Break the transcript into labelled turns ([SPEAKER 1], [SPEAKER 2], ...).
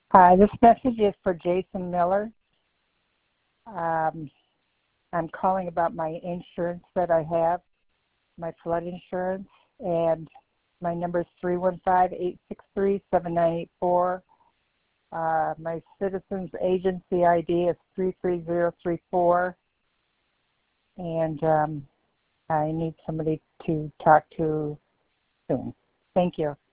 [SPEAKER 1] Hi, this message is for Jason Miller. I'm calling about my insurance that I have, my flood insurance, and my number is 315-863-7984. My Citizens Agency ID is 33034, and I need somebody to talk to soon. Thank you.